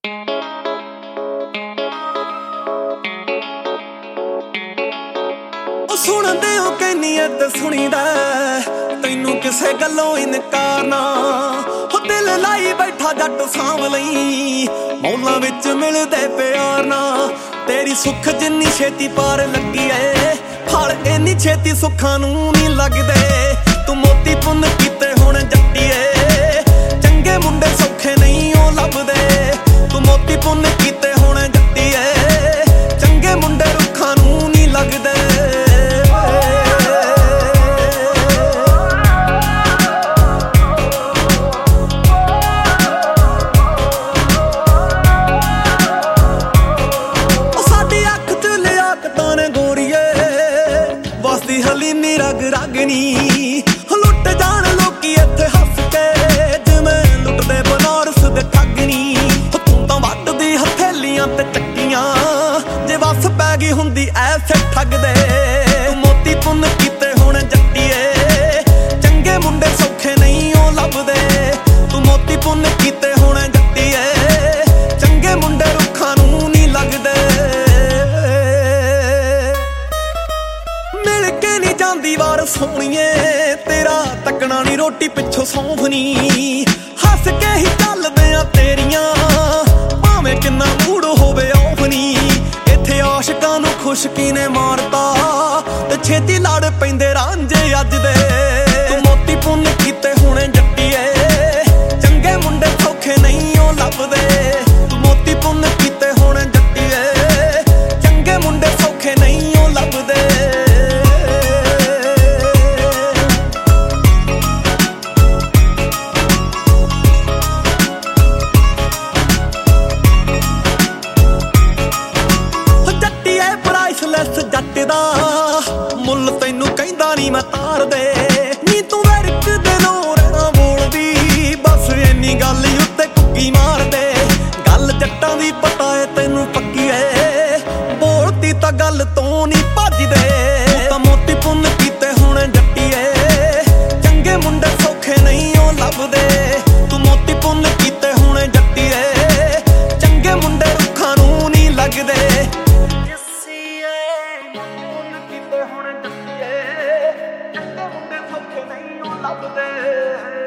ਸੁਣਦੇ ਹੋ ਕਹਿਨੀ ਐ ਤੇ ਸੁਣੀਦਾ ਤੈਨੂੰ ਕਿਸੇ ਗੱਲੋਂ ਇਨਕਾਰ ਨਾ ਹੋ ਦਿਲ ਲਾਈ ਬੈਠਾ ਜੱਟ ਸਾਂਭ ਲਈ ਮੌਲਾਂ ਵਿੱਚ ਮਿਲਦੇ ਪਿਆਰ ਨਾ ਤੇਰੀ ਸੁੱਖ ਜਿੰਨੀ ਛੇਤੀ ਪਾਰ ਲੱਗੀ ਐ ਫਲ ਇੰਨੀ ਛੇਤੀ ਸੁੱਖਾਂ ਨੂੰ ਨਹੀਂ ਲੱਗਦੇ ਤੂੰ ਮੋਤੀ ਪੁੰਨ ਕੀਤੇ ਹੁਣ ਜੱਟੀਏ ਚੰਗੇ ਮੁੰਡੇ ਸੌਖੇ ਨਹੀਂ ਉਹ ਲੱਭਦੇ ਤੂੰ ਮੋਤੀ ਪੁੰਨ ਕੀਤੇ ਹੁਣ ਜੱਟੀਏ ਚੰਗੇ ਮੁੰਡੇ ਰੁੱਖਾਂ ਨੂੰ ਨਹੀਂ ਲੱਗਦੇ ਹਲੀਮੀ ਰਗ ਰਗਨੀ ਲੁੱਟ ਜਾਣ ਲੋਕੀ ਇੱਥੇ ਹੱਸ ਕੇ ਜਿਵੇਂ ਲੁੱਟਦੇ ਬਨਾਰਸ ਦੇ ਠੱਗਣੀ ਤੂੰ ਤਾਂ ਵੱਟਦੀ ਹਥੇਲੀਆਂ ਤੇ ਚੱਕੀਆਂ ਜੇ ਵਸ ਪੈ ਗਈ ਹੁੰਦੀ ਐਸੇ ਠੱਗਦੇ ਤੂੰ ਮੋਤੀ ਪੁੰਨ ਕੀਤੇ ਹੁਣ ਜੱਟੀਏ ਚੰਗੇ ਮੁੰਡੇ ਸੌਖੇ ਨਹੀਂ ਉਹ ਲੱਭਦੇ ਤੂੰ ਮੋਤੀ ਪੁੰਨ ਕੀਤੇ ਹੁਣ ਜੱਟੀਏ ਚੰਗੇ ਮੁੰਡੇ ਰੁੱਖਾਂ ਨੂੰ ਨਹੀਂ ਲੱਗਦੇ ਜਾਂਦੀ ਵਾਰ ਸੋਹਣੀਏ ਤੇਰਾ ਤੱਕਣਾ ਨੀ ਰੋਟੀ ਪਿੱਛੋਂ ਸੌਂਫਨੀ ਹੱਸ ਕੇ ਹੀ ਚੱਲਦੇ ਆ ਤੇਰੀਆਂ ਭਾਵੇਂ ਕਿੰਨਾ ਮੂਡ ਹੋਵੇ ਔਫਨੀ ਇੱਥੇ ਆਸ਼ਿਕਾਂ ਨੂੰ ਖੁਸ਼ਕੀ ਨੇ ਮਾਰਤਾ ਤੇ ਛੇਤੀ ਲੜ ਪੈਂਦੇ ਰਾਂਝੇ ਅੱਜ ਦੇ ਤੂੰ ਮੋਤੀ ਪੁੰਨ ਕੀਤੇ ਹੁਣੇ ਜੱਟੀਏ ਚੰਗੇ ਮੁੰਡੇ ਸੌਖੇ ਨਹੀਂ ਉਹ ਲੱਭਦੇ ਤੂੰ ਮੋਤੀ ਪੁੰਨ ਕੀਤੇ ਹੁਣੇ ਜੱਟੀਏ ਚੰਗੇ ਮੁੰਡੇ ਸੌਖੇ ਨਹੀਂ ਉਹ ਲੱਭਦੇ ਜੱਟ ਦਾ ਮੁੱਲ ਤੈਨੂੰ ਕਹਿੰਦਾ ਨੀ ਮੈਂ ਤਾਰ ਦੇ ਨੀ ਤੂੰ ਵਰਕ ਦੇ ਲੋਰਾਂ ਬੋਲਦੀ ਬਸ ਇੰਨੀ ਗੱਲ ਉੱਤੇ ਕੁੱਕੀ ਮਾਰਦੇ ਗੱਲ ਜੱਟਾਂ ਦੀ ਪਤਾ ਏ ਤੈਨੂੰ ਪੱਕੀ ਏ ਬੋਲਦੀ ਤਾਂ ਗੱਲ ਤੋਂ ਨੀ ਭੱਜਦੇ ਤਾਂ ਮੋਤੀ ਪੁੰਨ ਕੀਤੇ ਹੁਣ ਜੱਟੀਏ ਚੰਗੇ ਮੁੰਡੇ ਸੌਖੇ ਨਹੀਂ ਉਹ ਲੱਭਦੇ ਤੂੰ ਮੋਤੀ ਪੁੰਨ ਕੀਤੇ ਹੁਣ ਜੱਟੀਏ ਚੰਗੇ ਮੁੰਡੇ ਰੁੱਖਾਂ ਨੂੰ ਨੀ ਲੱਗਦੇ ਹੁਣ ਜੱਟੀਏ ਚੰਗੇ ਮੁੰਡੇ ਸੌਖੇ ਨਹੀਂ ਉਹ ਲੱਭਦੇ